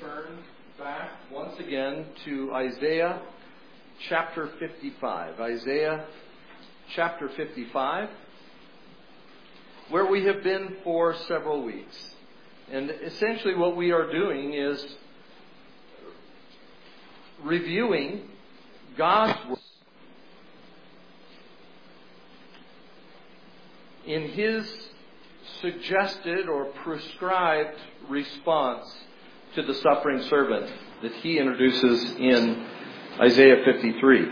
turn back once again to Isaiah chapter 55. Isaiah chapter 55, where we have been for several weeks. And essentially what we are doing is reviewing God's word in His suggested or prescribed response to the suffering servant that He introduces in Isaiah 53.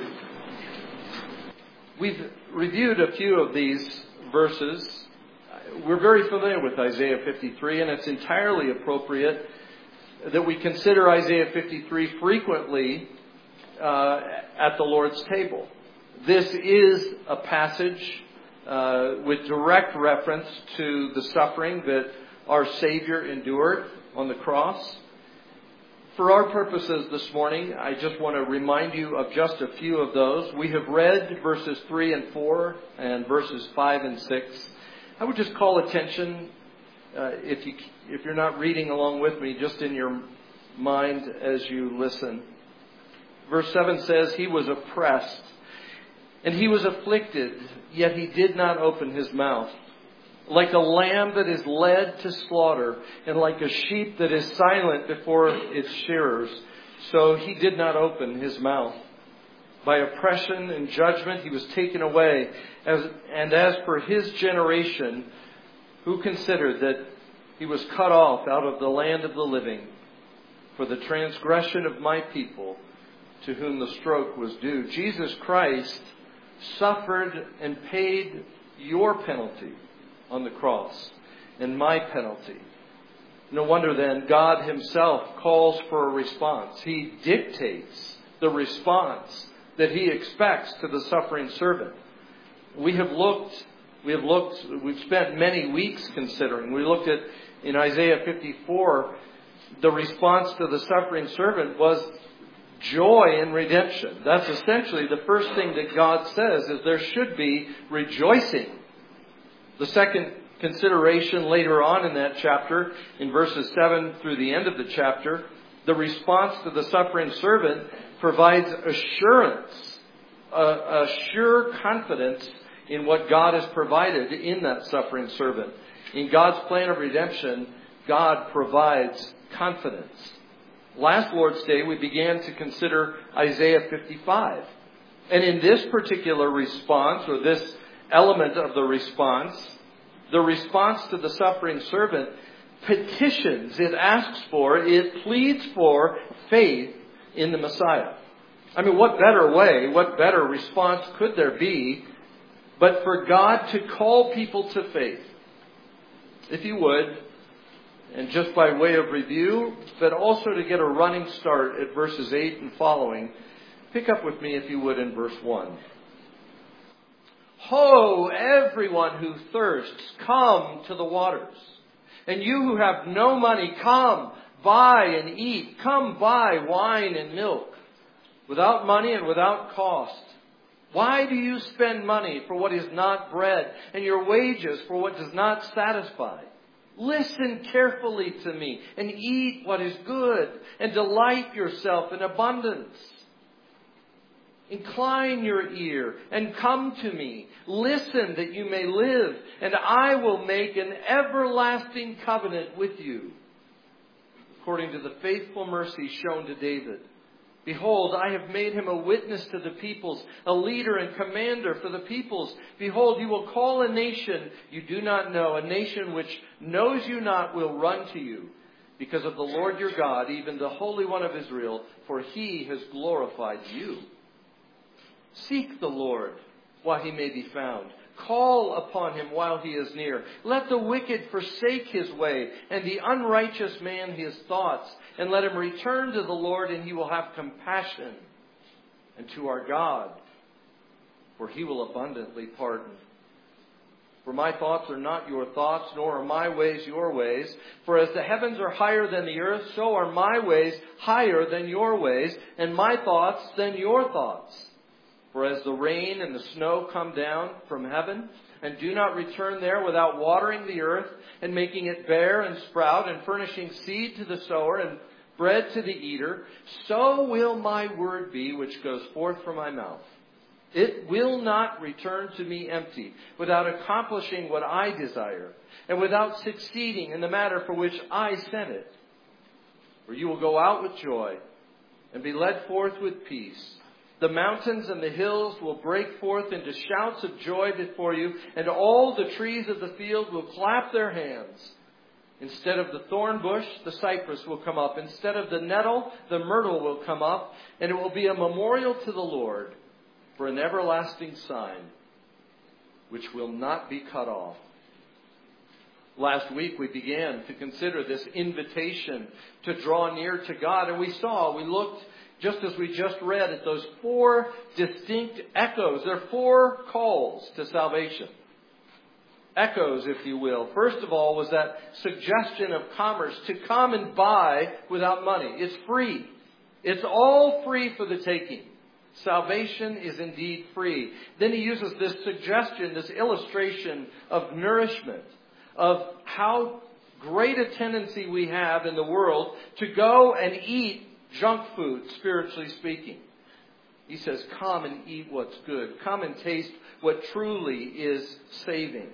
We've reviewed a few of these verses. We're very familiar with Isaiah 53, and it's entirely appropriate that we consider Isaiah 53 frequently at the Lord's table. This is a passage with direct reference to the suffering that our Savior endured on the cross. For our purposes this morning, I just want to remind you of just a few of those. We have read verses 3 and 4 and verses 5 and 6. I would just call attention, if you're not reading along with me, just in your mind as you listen. Verse 7 says, He was oppressed and He was afflicted, yet He did not open His mouth. Like a lamb that is led to slaughter, and like a sheep that is silent before its shearers, so He did not open His mouth. By oppression and judgment He was taken away. And as for His generation, who considered that He was cut off out of the land of the living for the transgression of my people, to whom the stroke was due. Jesus Christ suffered and paid your penalty on the cross and my penalty. No wonder then God Himself calls for a response. He dictates the response that He expects to the suffering servant. We've spent many weeks considering. We looked at in Isaiah 54, the response to the suffering servant was joy in redemption. That's essentially the first thing that God says, is there should be rejoicing. The second consideration later on in that chapter, in verses 7 through the end of the chapter, the response to the suffering servant provides assurance, a sure confidence in what God has provided in that suffering servant. In God's plan of redemption, God provides confidence. Last Lord's Day, we began to consider Isaiah 55. And in this particular response, or this element of the response to the suffering servant petitions, it asks for, it pleads for faith in the Messiah. I mean, what better response could there be but for God to call people to faith? If you would, and just by way of review, but also to get a running start at verses 8 and following, pick up with me, if you would, in verse 1. Ho, everyone who thirsts, come to the waters. And you who have no money, come, buy and eat. Come buy wine and milk, without money and without cost. Why do you spend money for what is not bread, and your wages for what does not satisfy? Listen carefully to me, and eat what is good, and delight yourself in abundance. Incline your ear and come to me. Listen that you may live, and I will make an everlasting covenant with you, according to the faithful mercy shown to David. Behold, I have made him a witness to the peoples, a leader and commander for the peoples. Behold, you will call a nation you do not know, a nation which knows you not will run to you, because of the Lord your God, even the Holy One of Israel, for He has glorified you. Seek the Lord while He may be found. Call upon Him while He is near. Let the wicked forsake his way, and the unrighteous man his thoughts. And let him return to the Lord, and He will have compassion. And to our God, for He will abundantly pardon. For my thoughts are not your thoughts, nor are my ways your ways. For as the heavens are higher than the earth, so are my ways higher than your ways, and my thoughts than your thoughts. For as the rain and the snow come down from heaven, and do not return there without watering the earth, and making it bear and sprout, and furnishing seed to the sower, and bread to the eater, so will my word be which goes forth from my mouth. It will not return to me empty, without accomplishing what I desire, and without succeeding in the matter for which I sent it. For you will go out with joy, and be led forth with peace. The mountains and the hills will break forth into shouts of joy before you, and all the trees of the field will clap their hands. Instead of the thorn bush, the cypress will come up. Instead of the nettle, the myrtle will come up. And it will be a memorial to the Lord for an everlasting sign, which will not be cut off. Last week we began to consider this invitation to draw near to God. And we looked, just as we just read, at those 4 distinct echoes. There are 4 calls to salvation. Echoes, if you will. First of all was that suggestion of commerce, to come and buy without money. It's free. It's all free for the taking. Salvation is indeed free. Then he uses this suggestion, this illustration of nourishment, of how great a tendency we have in the world to go and eat junk food, spiritually speaking. He says, come and eat what's good. Come and taste what truly is saving.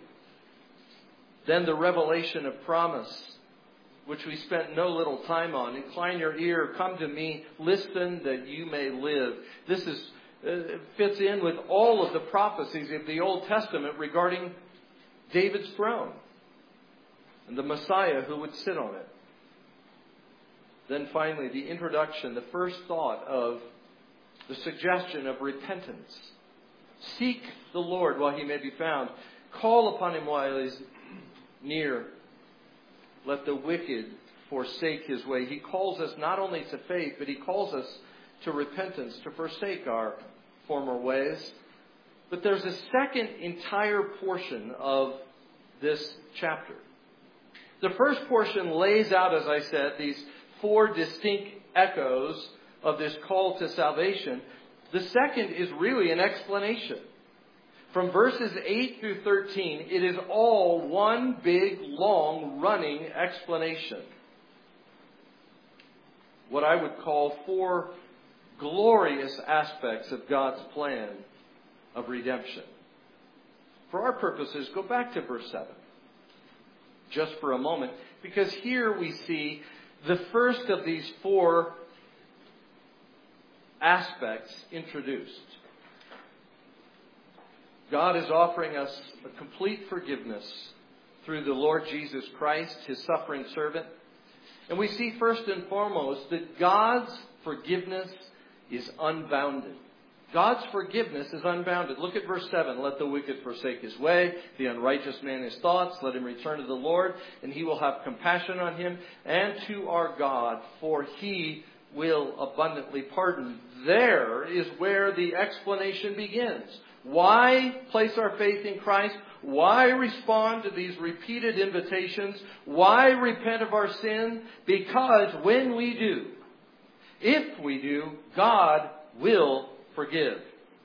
Then the revelation of promise, which we spent no little time on. Incline your ear, come to me, listen that you may live. This fits in with all of the prophecies of the Old Testament regarding David's throne and the Messiah who would sit on it. Then finally, the introduction, the first thought of the suggestion of repentance. Seek the Lord while he may be found. Call upon him while he is near. Let the wicked forsake his way. He calls us not only to faith, but he calls us to repentance, to forsake our former ways. But there's a second entire portion of this chapter. The first portion lays out, as I said, these 4 distinct echoes of this call to salvation. The second is really an explanation. From verses 8 through 13, it is all one big, long, running explanation. What I would call 4 glorious aspects of God's plan of redemption. For our purposes, go back to verse 7. Just for a moment. Because here we see the first of these 4 aspects introduced. God is offering us a complete forgiveness through the Lord Jesus Christ, his suffering servant. And we see first and foremost that God's forgiveness is unbounded. God's forgiveness is unbounded. Look at verse 7. Let the wicked forsake his way, the unrighteous man his thoughts. Let him return to the Lord, and he will have compassion on him, and to our God, for he will abundantly pardon. There is where the explanation begins. Why place our faith in Christ? Why respond to these repeated invitations? Why repent of our sin? Because when we do, if we do, God will forgive.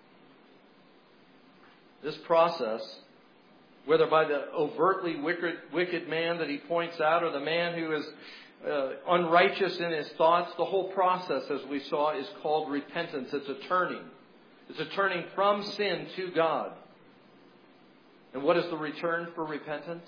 This process, whether by the overtly wicked man that he points out, or the man who is unrighteous in his thoughts, the whole process, as we saw, is called repentance. It's a turning. It's a turning from sin to God. And what is the return for repentance?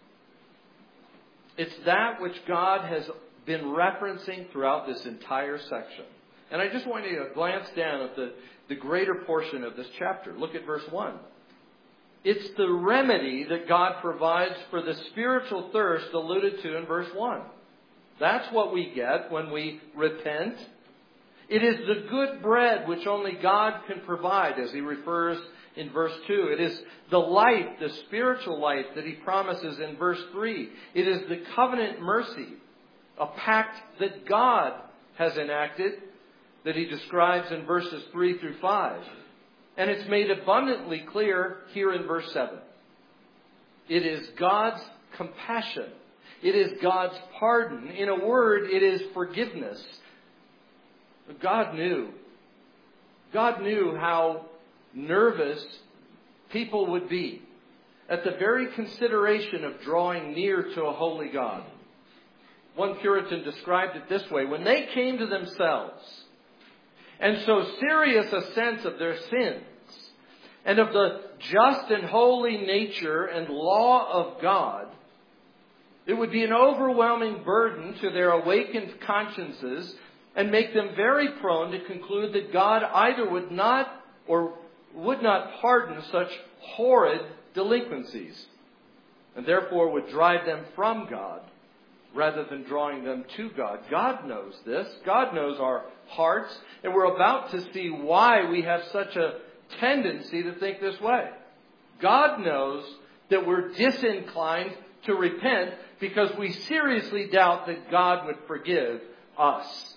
It's that which God has been referencing throughout this entire section. And I just want you to glance down at the greater portion of this chapter. Look at verse 1. It's the remedy that God provides for the spiritual thirst alluded to in verse 1. That's what we get when we repent. It is the good bread which only God can provide, as he refers in verse 2. It is the life, the spiritual life that he promises in verse 3. It is the covenant mercy, a pact that God has enacted, that he describes in verses 3 through 5. And it's made abundantly clear here in verse 7. It is God's compassion. It is God's pardon. In a word, it is forgiveness. But God knew how nervous people would be at the very consideration of drawing near to a holy God. One Puritan described it this way: when they came to themselves, and so serious a sense of their sins, and of the just and holy nature and law of God, it would be an overwhelming burden to their awakened consciences and make them very prone to conclude that God either would not or would not pardon such horrid delinquencies, and therefore would drive them from God rather than drawing them to God. God knows this. God knows our hearts, and we're about to see why we have such a tendency to think this way. God knows that we're disinclined to repent because we seriously doubt that God would forgive us.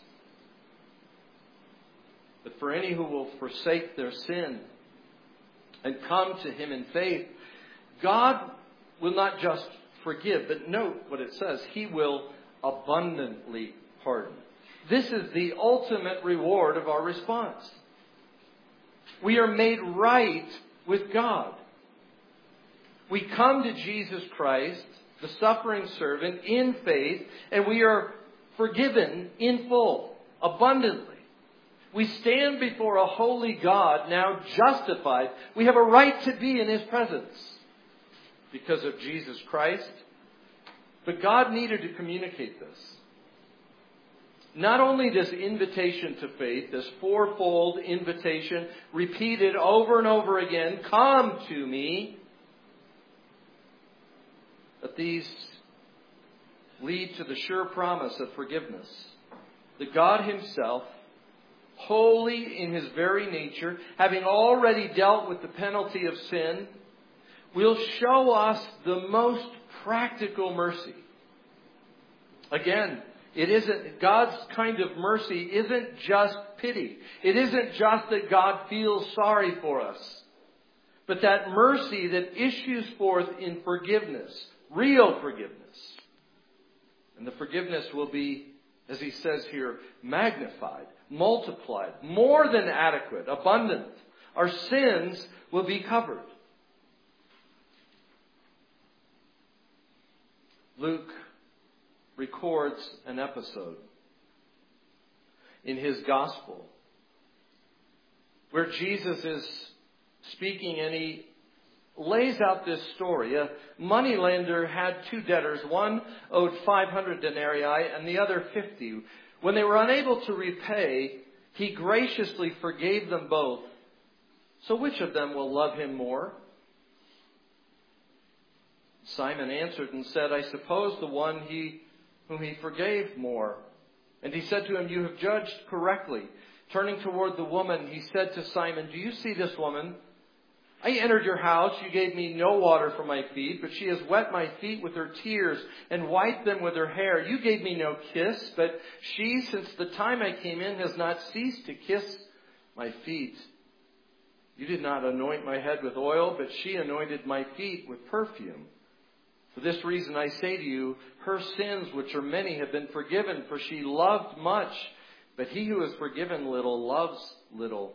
But for any who will forsake their sin and come to Him in faith, God will not just forgive, but note what it says: He will abundantly pardon. This is the ultimate reward of our response. We are made right with God. We come to Jesus Christ, the suffering servant, in faith, and we are forgiven in full, abundantly. We stand before a holy God, now justified. We have a right to be in His presence because of Jesus Christ. But God needed to communicate this. Not only this invitation to faith, this fourfold invitation repeated over and over again, come to me, but these lead to the sure promise of forgiveness. That God Himself, holy in His very nature, having already dealt with the penalty of sin, will show us the most practical mercy. Again, it isn't, God's kind of mercy isn't just pity. It isn't just that God feels sorry for us. But that mercy that issues forth in forgiveness, real forgiveness. And the forgiveness will be, as He says here, magnified, multiplied, more than adequate, abundant. Our sins will be covered. Luke records an episode in his gospel where Jesus is speaking, and He lays out this story. A moneylender had two debtors. One owed 500 denarii and the other 50. When they were unable to repay, He graciously forgave them both. So which of them will love Him more? Simon answered and said, I suppose the one whom He forgave more. And He said to him, you have judged correctly. Turning toward the woman, He said to Simon, do you see this woman? I entered your house. You gave me no water for my feet, but she has wet my feet with her tears and wiped them with her hair. You gave me no kiss, but she, since the time I came in, has not ceased to kiss my feet. You did not anoint my head with oil, but she anointed my feet with perfume. For this reason I say to you, her sins, which are many, have been forgiven, for she loved much. But he who is forgiven little loves little.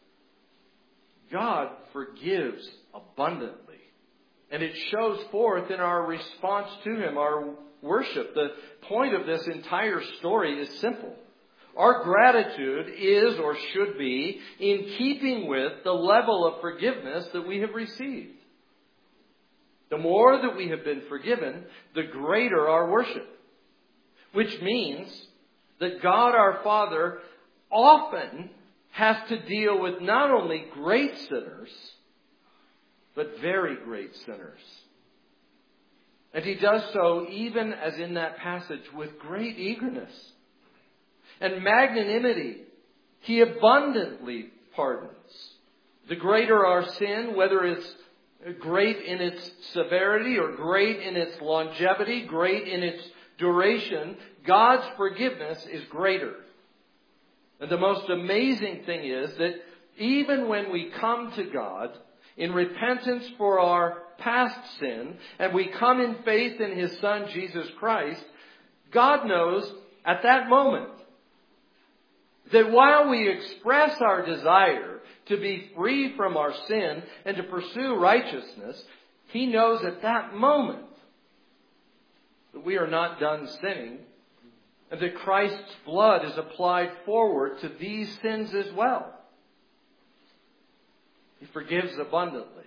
God forgives abundantly. And it shows forth in our response to Him, our worship. The point of this entire story is simple. Our gratitude is, or should be, in keeping with the level of forgiveness that we have received. The more that we have been forgiven, the greater our worship. Which means that God our Father often has to deal with not only great sinners, but very great sinners. And He does so, even as in that passage, with great eagerness and magnanimity. He abundantly pardons. The greater our sin, whether it's great in its severity or great in its longevity, great in its duration, God's forgiveness is greater. And the most amazing thing is that even when we come to God in repentance for our past sin, and we come in faith in His Son, Jesus Christ, God knows at that moment that while we express our desire to be free from our sin and to pursue righteousness, He knows at that moment that we are not done sinning And that Christ's blood is applied forward to these sins as well. He forgives abundantly.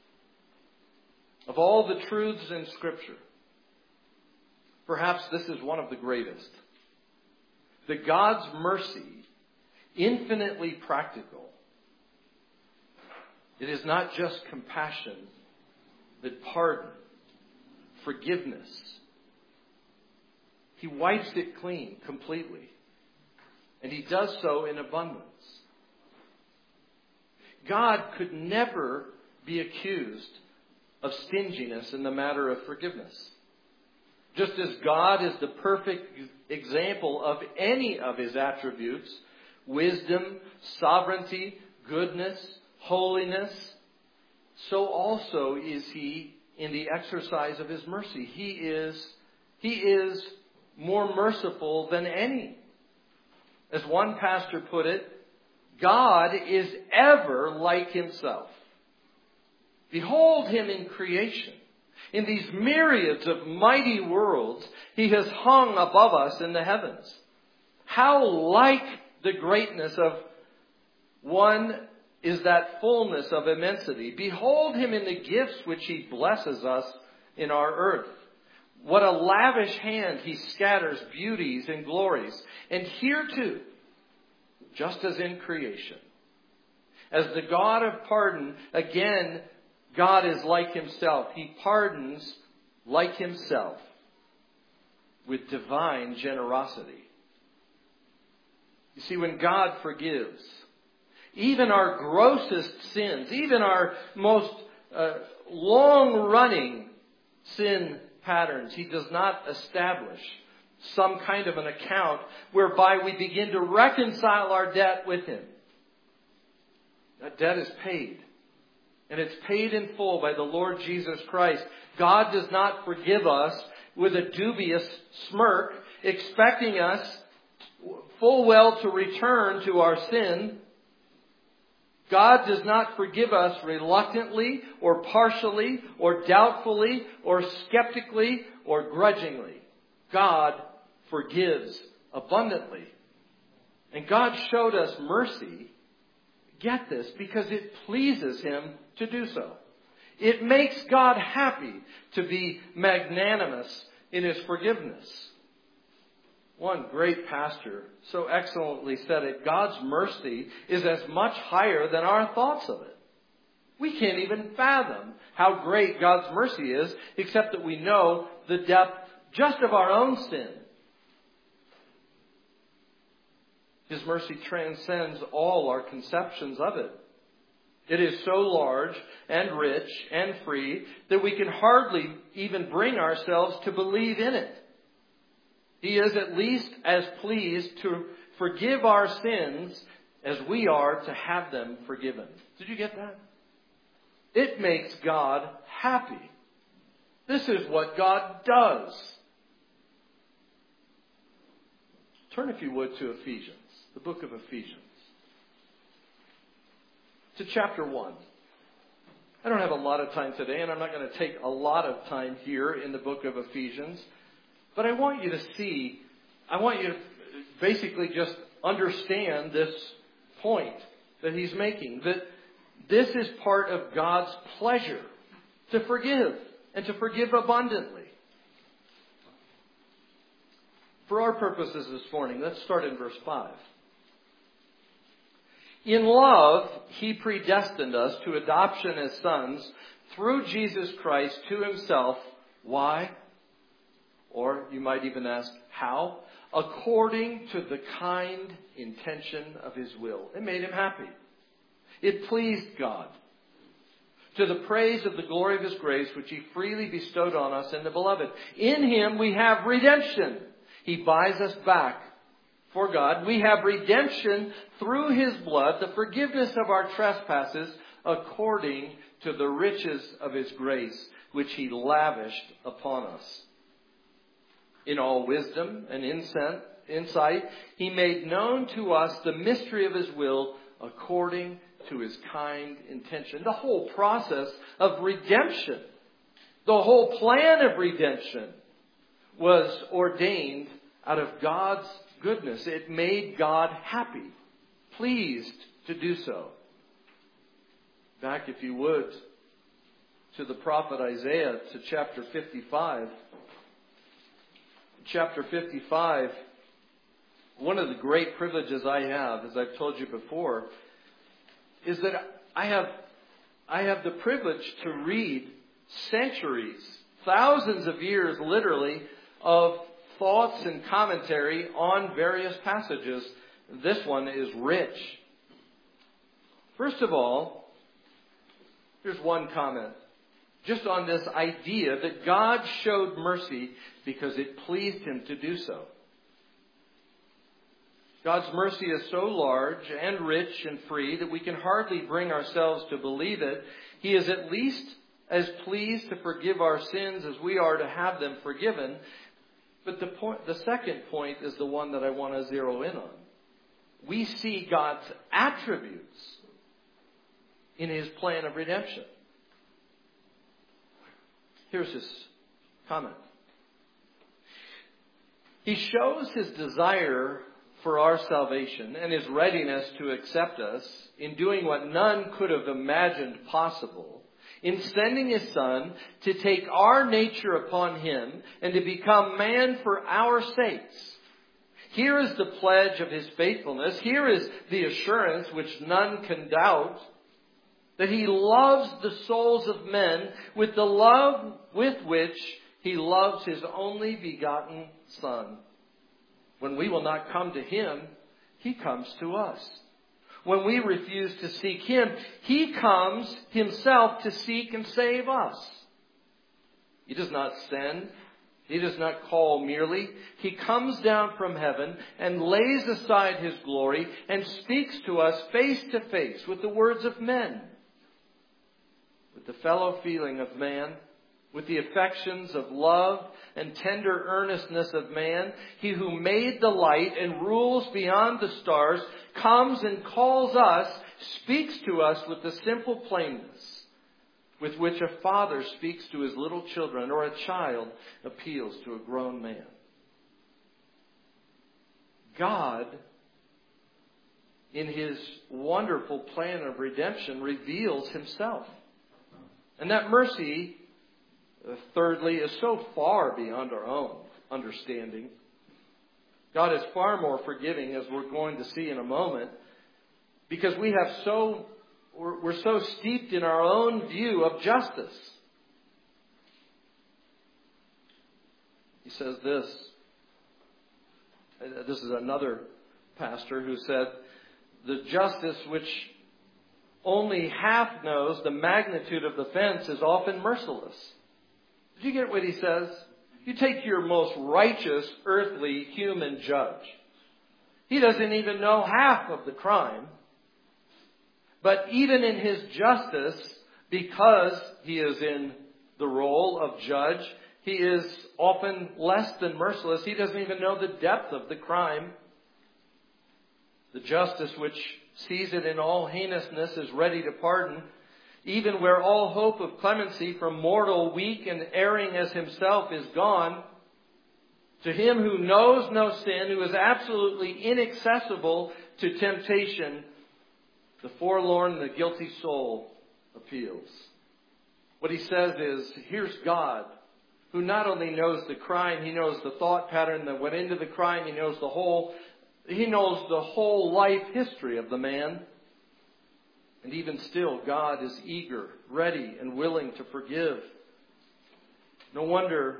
Of all the truths in Scripture, perhaps this is one of the greatest. That God's mercy, infinitely practical, it is not just compassion, but pardon, forgiveness. He wipes it clean completely. And He does so in abundance. God could never be accused of stinginess in the matter of forgiveness. Just as God is the perfect example of any of His attributes, wisdom, sovereignty, goodness, holiness, so also is He in the exercise of His mercy. He is more merciful than any. As one pastor put it, God is ever like Himself. Behold Him in creation. In these myriads of mighty worlds, He has hung above us in the heavens. How like the greatness of one is that fullness of immensity. Behold Him in the gifts which He blesses us in our earth. What a lavish hand He scatters beauties and glories. And here too, just as in creation, as the God of pardon, again, God is like Himself. He pardons like Himself with divine generosity. You see, when God forgives, even our grossest sins, even our most long-running sin patterns, He does not establish some kind of an account whereby we begin to reconcile our debt with Him. That debt is paid. And it's paid in full by the Lord Jesus Christ. God does not forgive us with a dubious smirk, expecting us full well to return to our sin. God does not forgive us reluctantly or partially or doubtfully or skeptically or grudgingly. God forgives abundantly. And God showed us mercy, get this, because it pleases Him to do so. It makes God happy to be magnanimous in His forgiveness. One great pastor so excellently said it, God's mercy is as much higher than our thoughts of it. We can't even fathom how great God's mercy is, except that we know the depth just of our own sin. His mercy transcends all our conceptions of it. It is so large and rich and free that we can hardly even bring ourselves to believe in it. He is at least as pleased to forgive our sins as we are to have them forgiven. Did you get that? It makes God happy. This is what God does. Turn, if you would, to Ephesians, the book of Ephesians. To chapter 1. I don't have a lot of time today, and I'm not going to take a lot of time here in the book of Ephesians. But I want you to see, I want you to basically just understand this point that he's making. That this is part of God's pleasure to forgive and to forgive abundantly. For our purposes this morning, let's start in verse 5. In love, He predestined us to adoption as sons through Jesus Christ to Himself. Why? Or you might even ask, how? According to the kind intention of His will. It made Him happy. It pleased God. To the praise of the glory of His grace, which He freely bestowed on us in the Beloved. In Him we have redemption. He buys us back for God. We have redemption through His blood, the forgiveness of our trespasses, according to the riches of His grace, which He lavished upon us. In all wisdom and insight, He made known to us the mystery of His will according to His kind intention. The whole process of redemption, the whole plan of redemption was ordained out of God's goodness. It made God happy, pleased to do so. Back, if you would, to the prophet Isaiah, to chapter 55. Chapter 55, one of the great privileges I have, as I've told you before, is that I have the privilege to read centuries, thousands of years literally, of thoughts and commentary on various passages. This one is rich. First of all, here's one comment. Just on this idea that God showed mercy because it pleased Him to do so. God's mercy is so large and rich and free that we can hardly bring ourselves to believe it. He is at least as pleased to forgive our sins as we are to have them forgiven. But the second point is the one that I want to zero in on. We see God's attributes in His plan of redemption. Here's his comment. He shows His desire for our salvation and His readiness to accept us in doing what none could have imagined possible, in sending His Son to take our nature upon Him and to become man for our sakes. Here is the pledge of His faithfulness. Here is the assurance which none can doubt, that He loves the souls of men with the love with which He loves His only begotten Son. When we will not come to Him, He comes to us. When we refuse to seek Him, He comes Himself to seek and save us. He does not send. He does not call merely. He comes down from heaven and lays aside His glory and speaks to us face to face with the words of men, with the fellow feeling of man, with the affections of love and tender earnestness of man. He who made the light and rules beyond the stars comes and calls us, speaks to us with the simple plainness with which a father speaks to his little children, or a child appeals to a grown man. God, in His wonderful plan of redemption, reveals Himself. And that mercy, thirdly, is so far beyond our own understanding. God is far more forgiving, as we're going to see in a moment, because we're so steeped in our own view of justice. He says this. This is another pastor who said, the justice which only half knows the magnitude of the offense is often merciless. Did you get what he says? You take your most righteous earthly human judge. He doesn't even know half of the crime. But even in his justice, because he is in the role of judge, he is often less than merciless. He doesn't even know the depth of the crime. The justice which sees it in all heinousness is ready to pardon, even where all hope of clemency from mortal, weak and erring as himself is gone. To him who knows no sin, who is absolutely inaccessible to temptation, the forlorn, the guilty soul appeals. What he says is, here's God, who not only knows the crime, He knows the thought pattern that went into the crime, He knows the whole life history of the man. And even still, God is eager, ready, and willing to forgive. No wonder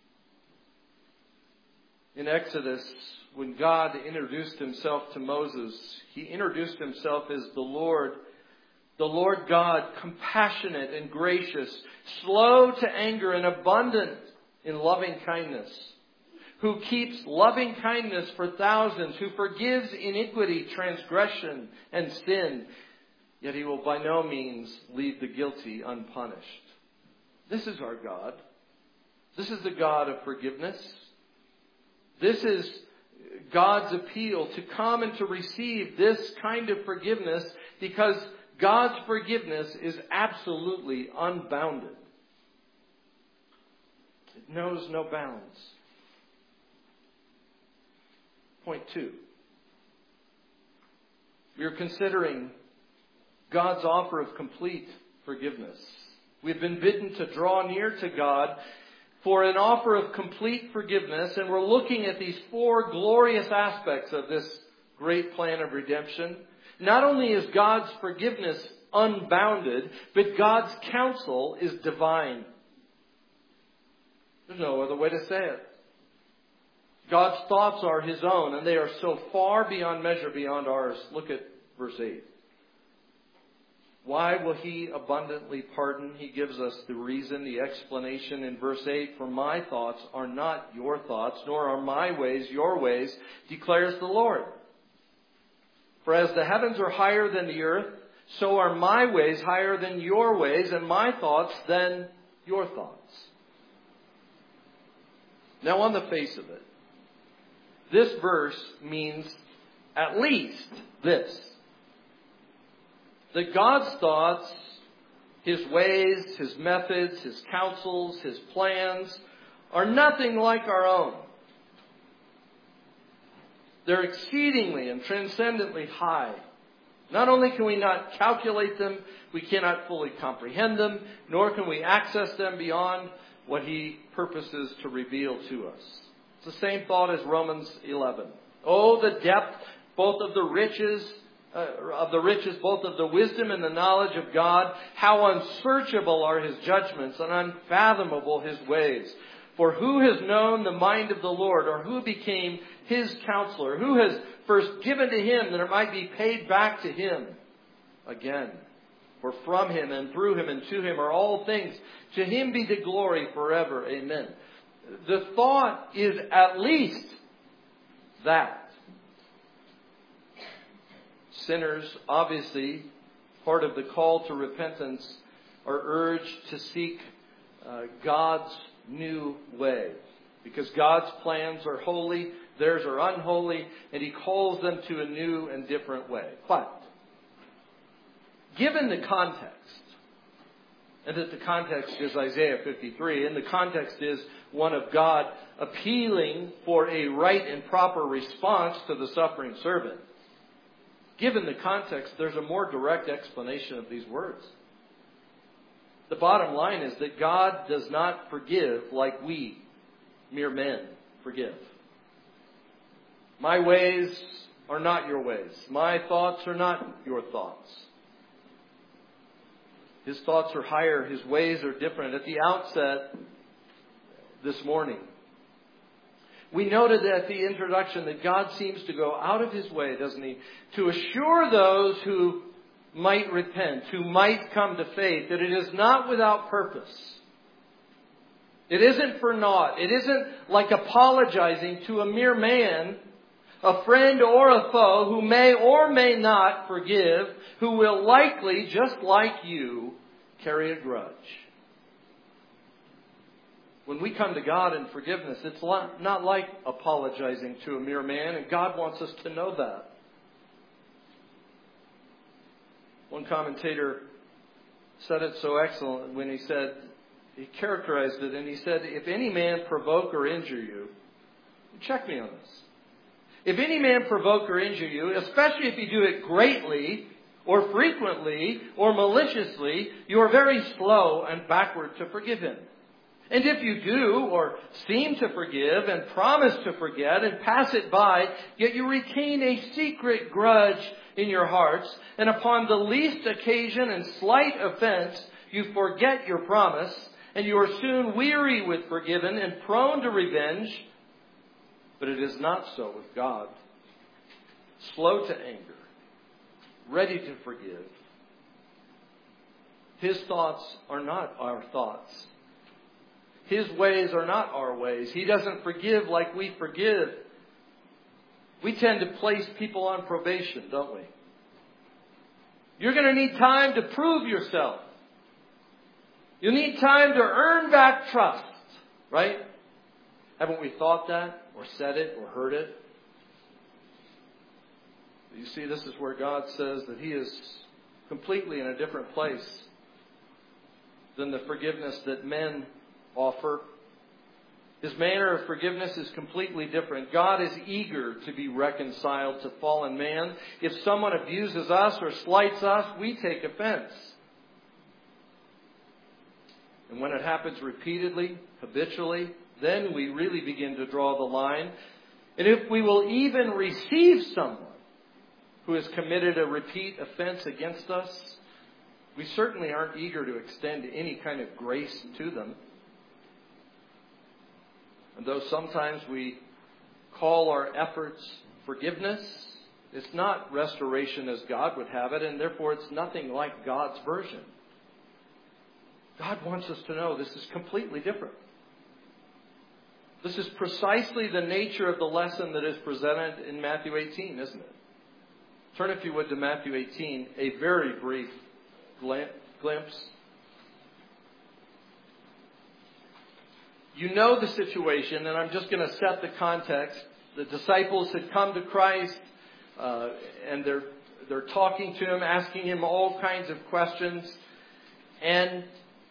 in Exodus, when God introduced Himself to Moses, He introduced Himself as the Lord God, compassionate and gracious, slow to anger and abundant in loving kindness, who keeps loving kindness for thousands, who forgives iniquity, transgression, and sin, yet He will by no means leave the guilty unpunished. This is our God. This is the God of forgiveness. This is God's appeal to come and to receive this kind of forgiveness, because God's forgiveness is absolutely unbounded. It knows no bounds. Point 2. We are considering God's offer of complete forgiveness. We've been bidden to draw near to God for an offer of complete forgiveness, and we're looking at these 4 glorious aspects of this great plan of redemption. Not only is God's forgiveness unbounded, but God's counsel is divine. There's no other way to say it. God's thoughts are His own, and they are so far beyond measure beyond ours. Look at verse 8. Why will He abundantly pardon? He gives us the reason, the explanation in verse 8. For my thoughts are not your thoughts, nor are my ways your ways, declares the Lord. For as the heavens are higher than the earth, so are my ways higher than your ways, and my thoughts than your thoughts. Now, on the face of it, this verse means at least this: that God's thoughts, His ways, His methods, His counsels, His plans are nothing like our own. They're exceedingly and transcendently high. Not only can we not calculate them, we cannot fully comprehend them, nor can we access them beyond what He purposes to reveal to us. It's the same thought as Romans 11. Oh, the depth both of the riches, both of the wisdom and the knowledge of God. How unsearchable are His judgments and unfathomable His ways. For who has known the mind of the Lord, or who became His counselor? Who has first given to Him that it might be paid back to Him again? For from Him and through Him and to Him are all things. To Him be the glory forever. Amen. The thought is at least that. Sinners, obviously, part of the call to repentance, are urged to seek God's new way. Because God's plans are holy, theirs are unholy, and He calls them to a new and different way. But, given the context, and that the context is Isaiah 53, and the context is one of God appealing for a right and proper response to the suffering servant, given the context, there's a more direct explanation of these words. The bottom line is that God does not forgive like we, mere men, forgive. My ways are not your ways. My thoughts are not your thoughts. His thoughts are higher. His ways are different. At the outset this morning, we noted at the introduction that God seems to go out of His way, doesn't He, to assure those who might repent, who might come to faith, that it is not without purpose. It isn't for naught. It isn't like apologizing to a mere man, a friend or a foe, who may or may not forgive, who will likely, just like you, carry a grudge. When we come to God in forgiveness, it's not like apologizing to a mere man, and God wants us to know that. One commentator said it so excellent when he characterized it, and he said, if any man provoke or injure you, check me on this. If any man provoke or injure you, especially if you do it greatly, or frequently, or maliciously, you are very slow and backward to forgive him. And if you do, or seem to forgive, and promise to forget, and pass it by, yet you retain a secret grudge in your hearts, and upon the least occasion and slight offense, you forget your promise, and you are soon weary with forgiving and prone to revenge. But it is not so with God. Slow to anger, ready to forgive. His thoughts are not our thoughts. His ways are not our ways. He doesn't forgive like we forgive. We tend to place people on probation, don't we? You're going to need time to prove yourself. You need time to earn back trust, right? Haven't we thought that, or said it, or heard it? You see, this is where God says that He is completely in a different place than the forgiveness that men offer. His manner of forgiveness is completely different. God is eager to be reconciled to fallen man. If someone abuses us or slights us, we take offense. And when it happens repeatedly, habitually, then we really begin to draw the line. And if we will even receive someone who has committed a repeat offense against us, we certainly aren't eager to extend any kind of grace to them. And though sometimes we call our efforts forgiveness, it's not restoration as God would have it, and therefore it's nothing like God's version. God wants us to know this is completely different. This is precisely the nature of the lesson that is presented in Matthew 18, isn't it? Turn, if you would, to Matthew 18, a very brief glimpse. You know the situation, and I'm just going to set the context. The disciples had come to Christ, and they're talking to Him, asking Him all kinds of questions. And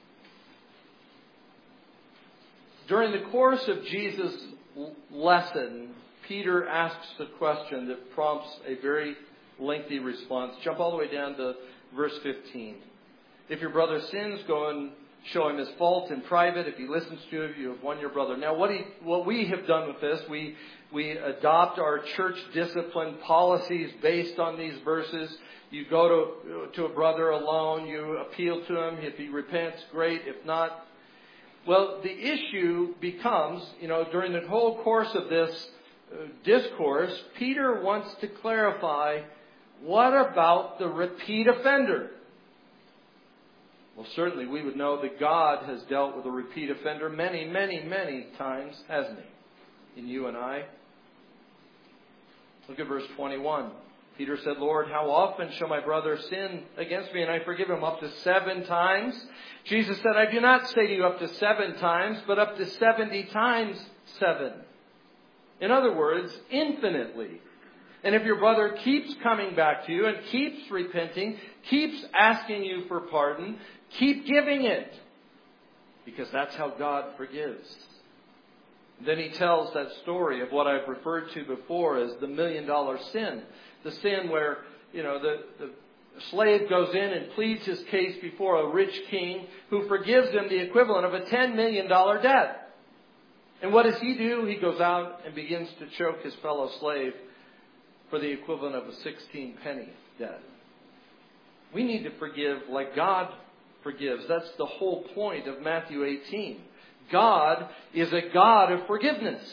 during the course of Jesus' lesson, Peter asks a question that prompts a very lengthy response. Jump all the way down to verse 15. If your brother sins, go and show him his fault in private. If he listens to you, you have won your brother. Now, what we have done with this, we adopt our church discipline policies based on these verses. You go to a brother alone. You appeal to him. If he repents, great. If not, well, the issue becomes, during the whole course of this discourse, Peter wants to clarify, what about the repeat offender? Well, certainly we would know that God has dealt with a repeat offender many, many, many times, hasn't He? In you and I. Look at verse 21. Peter said, Lord, how often shall my brother sin against me and I forgive him? Up to 7 times? Jesus said, I do not say to you up to 7 times, but up to 70 times 7. In other words, infinitely. And if your brother keeps coming back to you and keeps repenting, keeps asking you for pardon, keep giving it. Because that's how God forgives. Then he tells that story of what I've referred to before as the $1 million sin. The sin where, the slave goes in and pleads his case before a rich king who forgives him the equivalent of a $10 million debt. And what does he do? He goes out and begins to choke his fellow slave for the equivalent of a 16-penny debt. We need to forgive like God forgives. That's the whole point of Matthew 18. God is a God of forgiveness.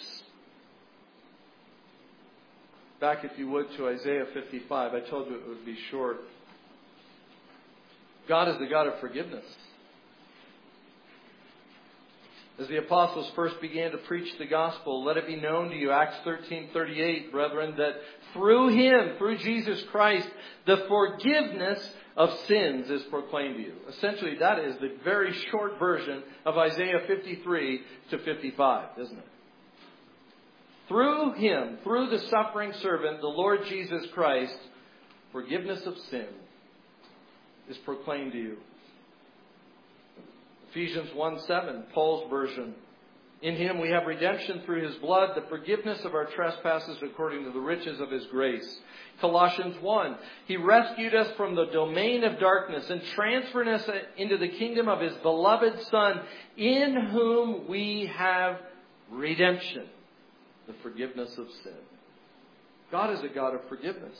Back, if you would, to Isaiah 55. I told you it would be short. God is the God of forgiveness. As the apostles first began to preach the gospel, let it be known to you, Acts 13:38, brethren, that through Him, through Jesus Christ, the forgiveness of sins is proclaimed to you. Essentially, that is the very short version of Isaiah 53 to 55, isn't it? Through Him, through the suffering servant, the Lord Jesus Christ, forgiveness of sin is proclaimed to you. Ephesians 1:7, Paul's version. In Him we have redemption through His blood, the forgiveness of our trespasses according to the riches of His grace. Colossians 1, He rescued us from the domain of darkness and transferred us into the kingdom of His beloved Son, in whom we have redemption, the forgiveness of sin. God is a God of forgiveness.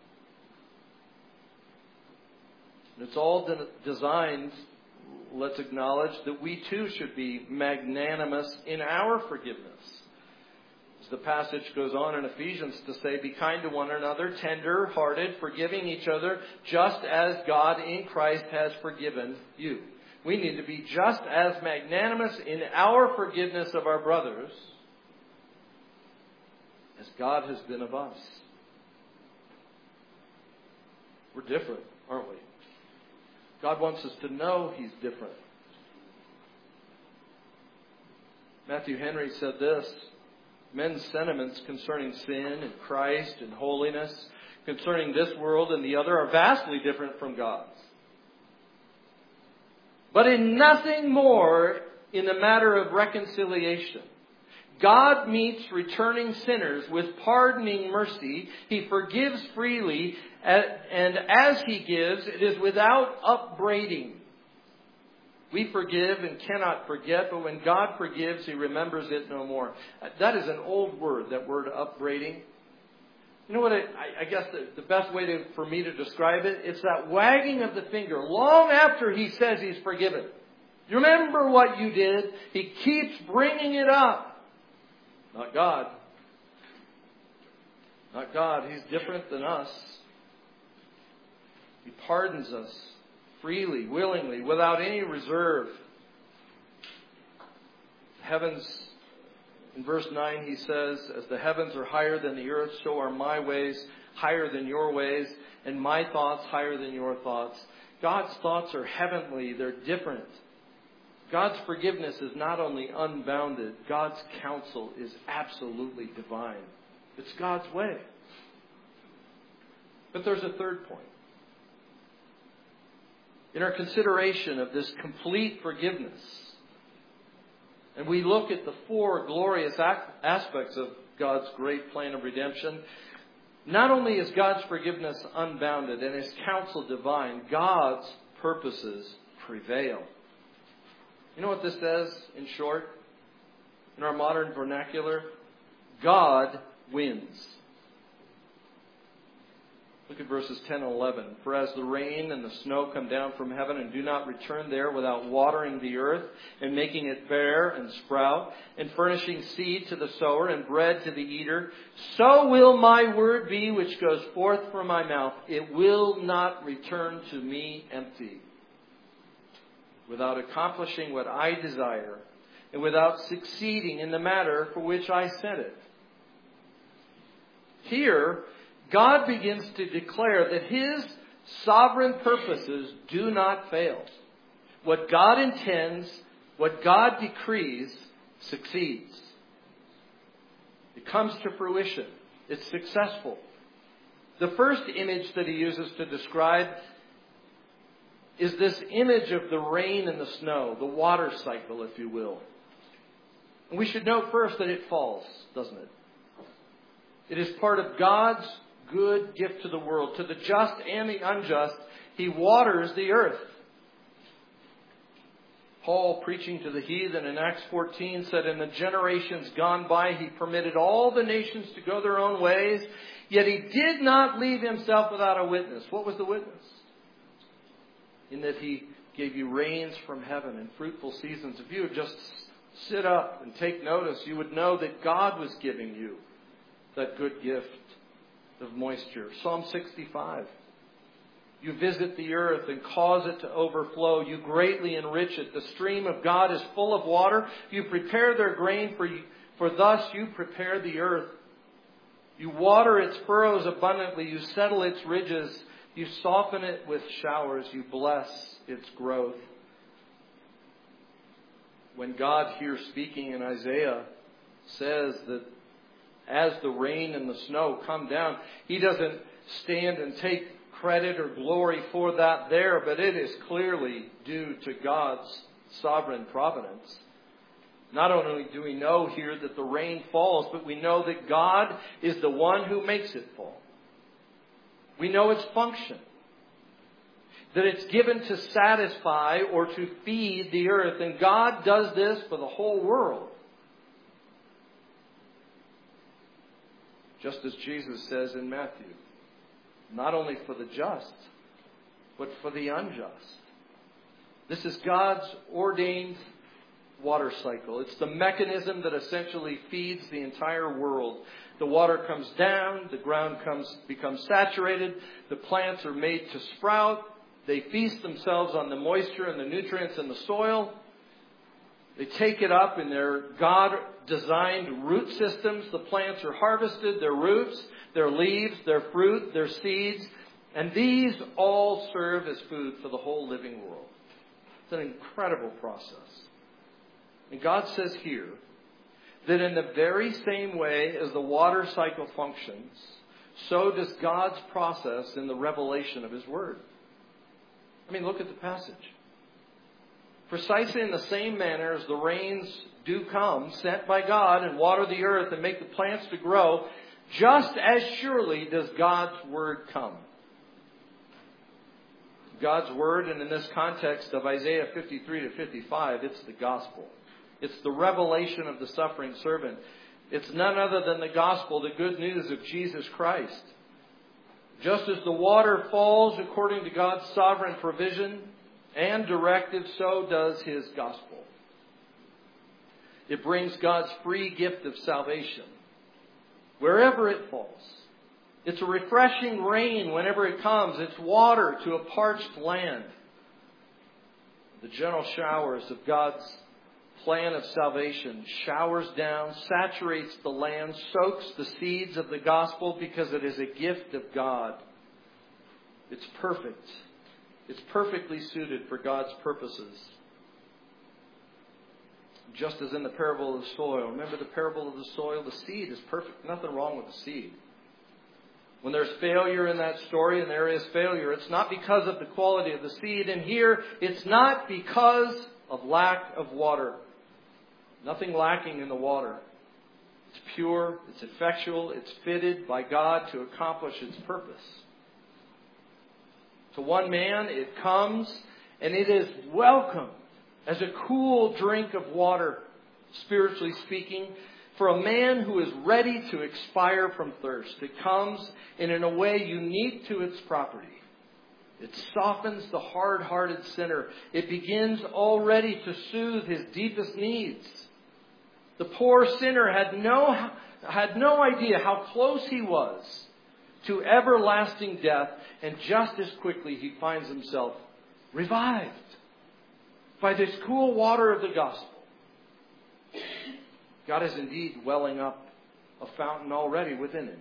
And it's all designed, let's acknowledge, that we too should be magnanimous in our forgiveness. As the passage goes on in Ephesians to say, be kind to one another, tender-hearted, forgiving each other, just as God in Christ has forgiven you. We need to be just as magnanimous in our forgiveness of our brothers as God has been of us. We're different, aren't we? God wants us to know He's different. Matthew Henry said this, men's sentiments concerning sin and Christ and holiness, concerning this world and the other, are vastly different from God's. But in nothing more in the matter of reconciliation. God meets returning sinners with pardoning mercy. He forgives freely, and as He gives, it is without upbraiding. We forgive and cannot forget, but when God forgives, He remembers it no more. That is an old word, that word upbraiding. You know what, I guess the best way for me to describe it, it's that wagging of the finger long after He says He's forgiven. You remember what you did? He keeps bringing it up. Not God. Not God. He's different than us. He pardons us freely, willingly, without any reserve. Heavens, in verse 9 he says, as the heavens are higher than the earth, so are my ways higher than your ways, and my thoughts higher than your thoughts. God's thoughts are heavenly. They're different. God's forgiveness is not only unbounded, God's counsel is absolutely divine. It's God's way. But there's a third point. In our consideration of this complete forgiveness, and we look at the four glorious aspects of God's great plan of redemption, not only is God's forgiveness unbounded and His counsel divine, God's purposes prevail. You know what this says in short? In our modern vernacular, God wins. Look at verses 10 and 11. For as the rain and the snow come down from heaven and do not return there without watering the earth and making it bear and sprout and furnishing seed to the sower and bread to the eater, so will my word be which goes forth from my mouth. It will not return to me empty, without accomplishing what I desire and without succeeding in the matter for which I sent it. Here, God begins to declare that His sovereign purposes do not fail. What God intends, what God decrees, succeeds. It comes to fruition. It's successful. The first image that He uses to describe is this image of the rain and the snow, the water cycle, if you will. And we should note first that it falls, doesn't it? It is part of God's good gift to the world. To the just and the unjust, He waters the earth. Paul, preaching to the heathen in Acts 14, said, in the generations gone by, He permitted all the nations to go their own ways, yet He did not leave Himself without a witness. What was the witness? In that He gave you rains from heaven and fruitful seasons. If you would just sit up and take notice, you would know that God was giving you that good gift of moisture. Psalm 65. You visit the earth and cause it to overflow. You greatly enrich it. The stream of God is full of water. You prepare their grain, for thus you prepare the earth. You water its furrows abundantly. You settle its ridges. You soften it with showers. You bless its growth. When God here speaking in Isaiah says that as the rain and the snow come down, He doesn't stand and take credit or glory for that there, but it is clearly due to God's sovereign providence. Not only do we know here that the rain falls, but we know that God is the one who makes it fall. We know its function. That it's given to satisfy or to feed the earth. And God does this for the whole world. Just as Jesus says in Matthew, not only for the just, but for the unjust. This is God's ordained water cycle. It's the mechanism that essentially feeds the entire world. The water comes down, the ground becomes saturated, the plants are made to sprout, they feast themselves on the moisture and the nutrients in the soil. They take it up in their God-designed root systems. The plants are harvested, their roots, their leaves, their fruit, their seeds. And these all serve as food for the whole living world. It's an incredible process. And God says here that in the very same way as the water cycle functions, so does God's process in the revelation of His Word. I mean, look at the passage. Precisely in the same manner as the rains do come, sent by God, and water the earth and make the plants to grow, just as surely does God's Word come. God's Word, and in this context of Isaiah 53 to 55, it's the gospel. It's the revelation of the suffering servant. It's none other than the gospel, the good news of Jesus Christ. Just as the water falls according to God's sovereign provision and directive, so does His gospel. It brings God's free gift of salvation wherever it falls. It's a refreshing rain whenever it comes. It's water to a parched land. The gentle showers of God's plan of salvation showers down, saturates the land, soaks the seeds of the gospel because it is a gift of God. It's perfect. It's perfectly suited for God's purposes. Just as in the parable of the soil. Remember the parable of the soil? The seed is perfect. Nothing wrong with the seed. When there's failure in that story, and there is failure, it's not because of the quality of the seed. And here, it's not because of lack of water. Nothing lacking in the water. It's pure, it's effectual, it's fitted by God to accomplish its purpose. To one man, it comes, and it is welcome as a cool drink of water, spiritually speaking, for a man who is ready to expire from thirst. It comes in a way unique to its property. It softens the hard-hearted sinner. It begins already to soothe his deepest needs. The poor sinner had no idea how close he was to everlasting death, and just as quickly he finds himself revived by this cool water of the gospel. God is indeed welling up a fountain already within him.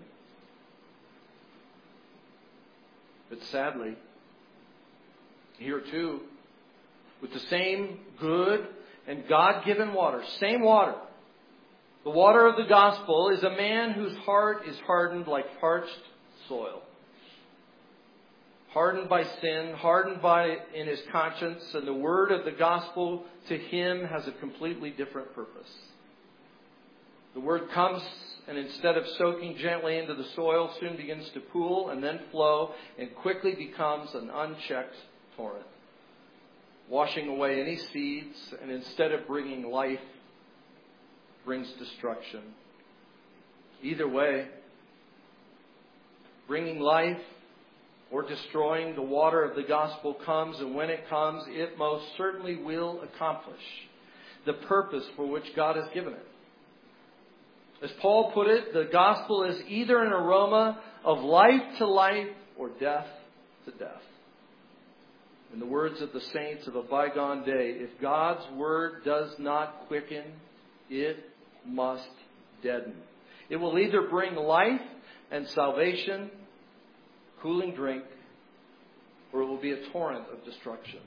But sadly, here too, with the same good and God-given water, same water, the water of the gospel, is a man whose heart is hardened like parched soil. Hardened by sin, hardened in his conscience, and the word of the gospel to him has a completely different purpose. The word comes, and instead of soaking gently into the soil, soon begins to pool and then flow, and quickly becomes an unchecked torrent, washing away any seeds, and instead of bringing life, brings destruction. Either way, bringing life or destroying, the water of the gospel comes, and when it comes, it most certainly will accomplish the purpose for which God has given it. As Paul put it, the gospel is either an aroma of life to life or death to death. In the words of the saints of a bygone day, if God's word does not quicken, it must deaden. It will either bring life and salvation, cooling drink, or it will be a torrent of destruction.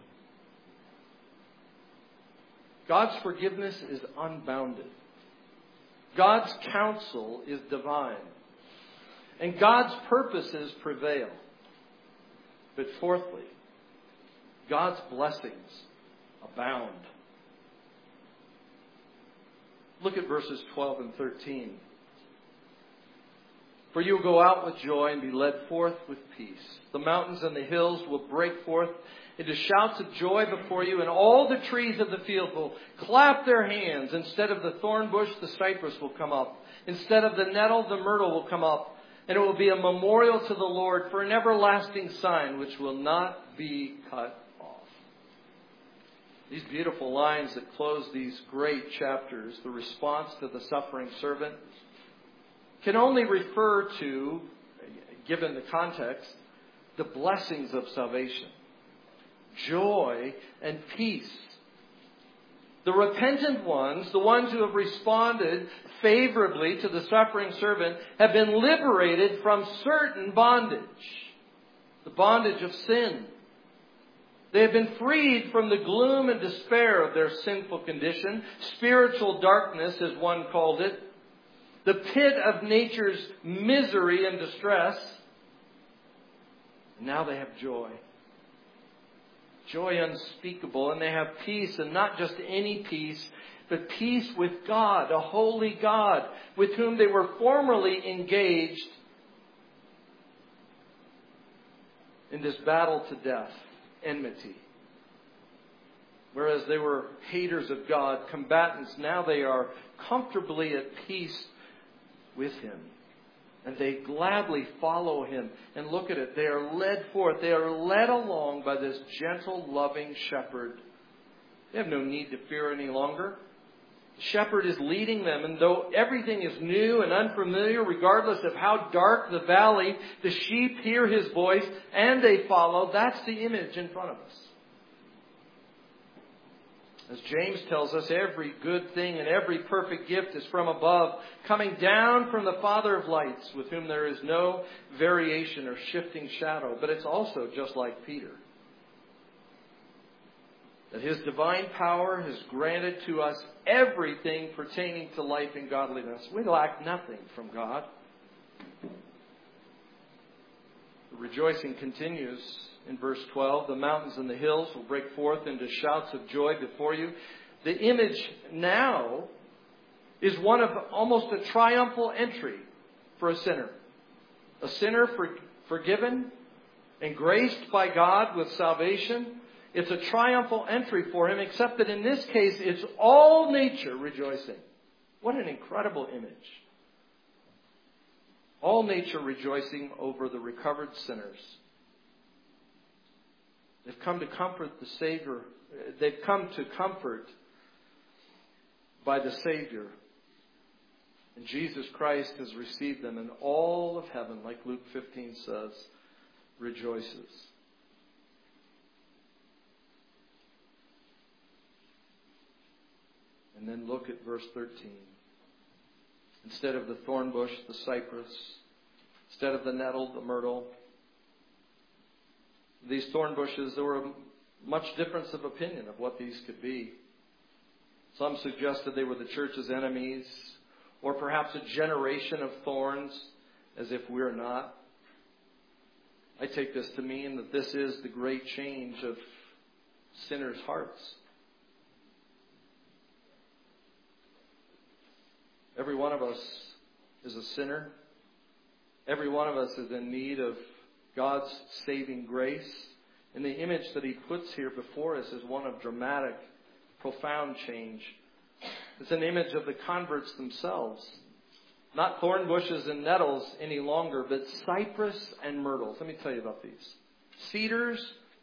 God's forgiveness is unbounded. God's counsel is divine. And God's purposes prevail. But fourthly, God's blessings abound. Look at verses 12 and 13. For you will go out with joy and be led forth with peace. The mountains and the hills will break forth into shouts of joy before you, and all the trees of the field will clap their hands. Instead of the thorn bush, the cypress will come up. Instead of the nettle, the myrtle will come up. And it will be a memorial to the Lord for an everlasting sign which will not be cut off. These beautiful lines that close these great chapters, the response to the suffering servant, can only refer to, given the context, the blessings of salvation, joy and peace. The repentant ones, the ones who have responded favorably to the suffering servant, have been liberated from certain bondage, the bondage of sin. They have been freed from the gloom and despair of their sinful condition, spiritual darkness, as one called it, the pit of nature's misery and distress. And now they have joy. Joy unspeakable, and they have peace, and not just any peace. but peace with God, a holy God, with whom they were formerly engaged in this battle to death, enmity. Whereas they were haters of God, combatants, now they are comfortably at peace with Him. And they gladly follow Him. And look at it. They are led forth. They are led along by this gentle, loving shepherd. They have no need to fear any longer. The shepherd is leading them. And though everything is new and unfamiliar, regardless of how dark the valley, the sheep hear His voice and they follow. That's the image in front of us. As James tells us, every good thing and every perfect gift is from above, coming down from the Father of lights, with whom there is no variation or shifting shadow. But it's also just like Peter, that His divine power has granted to us everything pertaining to life and godliness. We lack nothing from God. The rejoicing continues. In verse 12, the mountains and the hills will break forth into shouts of joy before you. The image now is one of almost a triumphal entry for a sinner. A sinner forgiven and graced by God with salvation. It's a triumphal entry for him, except that in this case, it's all nature rejoicing. What an incredible image. All nature rejoicing over the recovered sinners. They've come to comfort the Savior. They've come to comfort by the Savior. And Jesus Christ has received them. And all of heaven, like Luke 15 says, rejoices. And then look at verse 13. Instead of the thorn bush, the cypress. Instead of the nettle, the myrtle. These thorn bushes, there were much difference of opinion of what these could be. Some suggested they were the church's enemies, or perhaps a generation of thorns, as if we're not. I take this to mean that this is the great change of sinners' hearts. Every one of us is a sinner. Every one of us is in need of God's saving grace. And the image that He puts here before us is one of dramatic, profound change. It's an image of the converts themselves. Not thorn bushes and nettles any longer, but cypress and myrtles. Let me tell you about these. Cedars,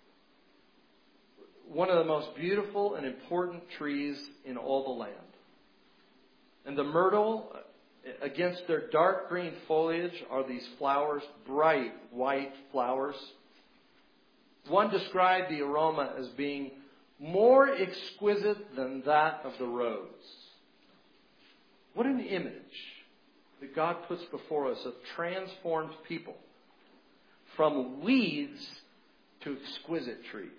one of the most beautiful and important trees in all the land. And the myrtle, against their dark green foliage, are these flowers, bright white flowers. One described the aroma as being more exquisite than that of the rose. What an image that God puts before us of transformed people from weeds to exquisite trees.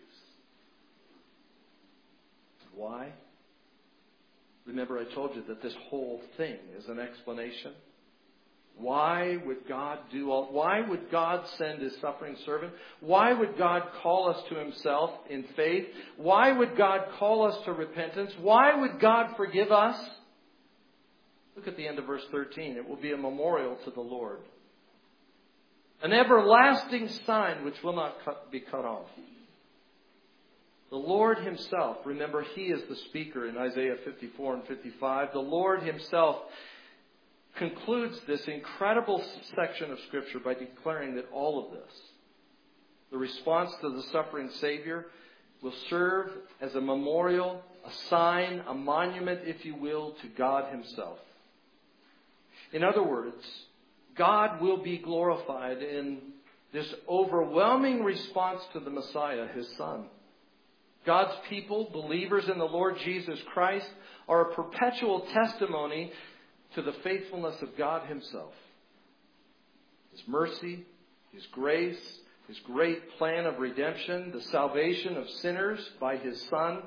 Why? Remember, I told you that this whole thing is an explanation. Why would God do all? Why would God send His suffering servant? Why would God call us to Himself in faith? Why would God call us to repentance? Why would God forgive us? Look at the end of verse 13. It will be a memorial to the Lord. An everlasting sign which will not be cut off. The Lord Himself, remember, He is the speaker in Isaiah 54 and 55. The Lord Himself concludes this incredible section of Scripture by declaring that all of this, the response to the suffering Savior, will serve as a memorial, a sign, a monument, if you will, to God Himself. In other words, God will be glorified in this overwhelming response to the Messiah, His Son. God's people, believers in the Lord Jesus Christ, are a perpetual testimony to the faithfulness of God Himself. His mercy, His grace, His great plan of redemption, the salvation of sinners by His Son.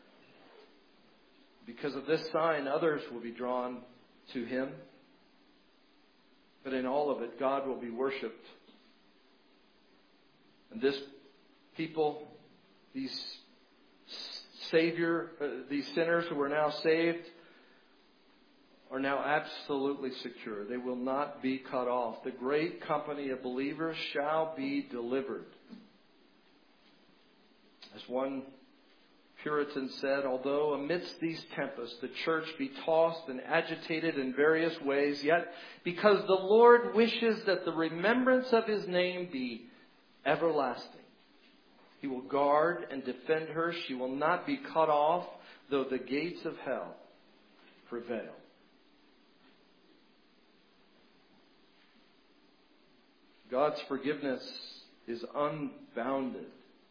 Because of this sign, others will be drawn to Him. But in all of it, God will be worshipped. And this people, these Savior, these sinners who are now saved, are now absolutely secure. They will not be cut off. The great company of believers shall be delivered. As one Puritan said, although amidst these tempests the church be tossed and agitated in various ways, yet because the Lord wishes that the remembrance of His name be everlasting, He will guard and defend her. She will not be cut off, though the gates of hell prevail. God's forgiveness is unbounded.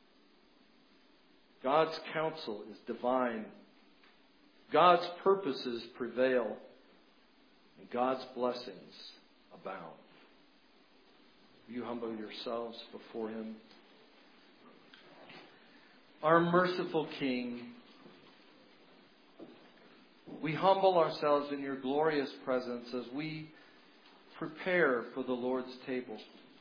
God's counsel is divine. God's purposes prevail. And God's blessings abound. Will you humble yourselves before Him? Our merciful King, we humble ourselves in Your glorious presence as we prepare for the Lord's table.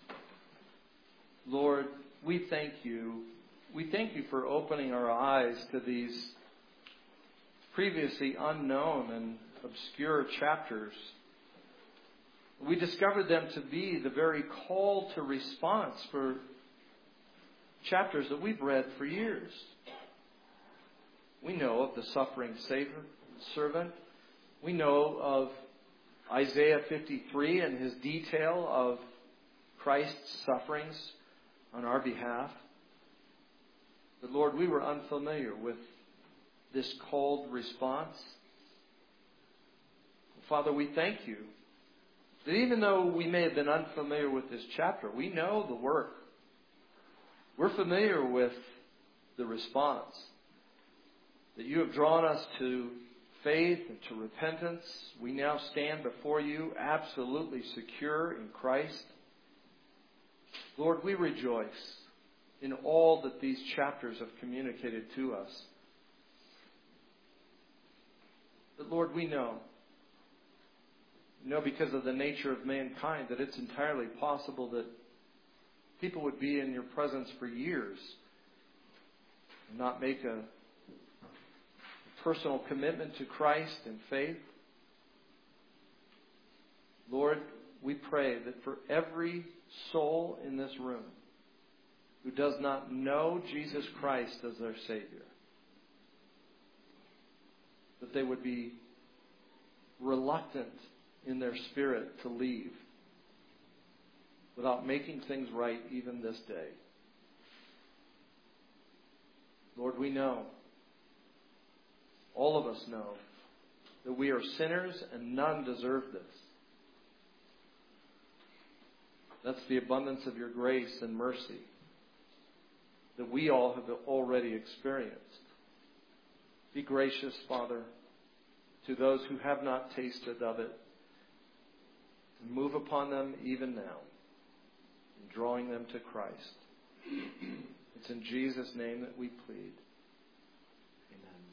Lord, we thank You. We thank You for opening our eyes to these previously unknown and obscure chapters. We discovered them to be the very call to response for chapters that we've read for years. We know of the suffering servant. We know of Isaiah 53 and his detail of Christ's sufferings on our behalf. But Lord, we were unfamiliar with this called response. Father, we thank You that even though we may have been unfamiliar with this chapter, we know the work. We're familiar with the response. That You have drawn us to faith and to repentance. We now stand before You absolutely secure in Christ. Lord, we rejoice in all that these chapters have communicated to us. But Lord, we know because of the nature of mankind that it's entirely possible that people would be in Your presence for years and not make a personal commitment to Christ and faith. Lord, we pray that for every soul in this room who does not know Jesus Christ as their Savior, that they would be reluctant in their spirit to leave without making things right even this day. Lord, we know, all of us know, that we are sinners and none deserve this. That's the abundance of Your grace and mercy that we all have already experienced. Be gracious, Father, to those who have not tasted of it. And move upon them even now, in drawing them to Christ. It's in Jesus' name that we plead. Amen.